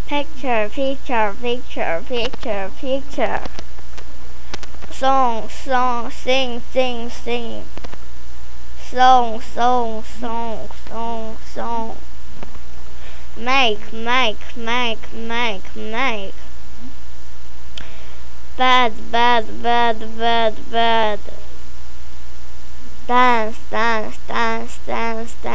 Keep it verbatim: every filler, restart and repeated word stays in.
Picture, picture, picture, picture, picture. Song, song, sing, sing, sing. Song, song, song, song, song. Make, make, make, make, make. Bad, bad, bad, bad, bad. Dance, dance, dance, dance, dance.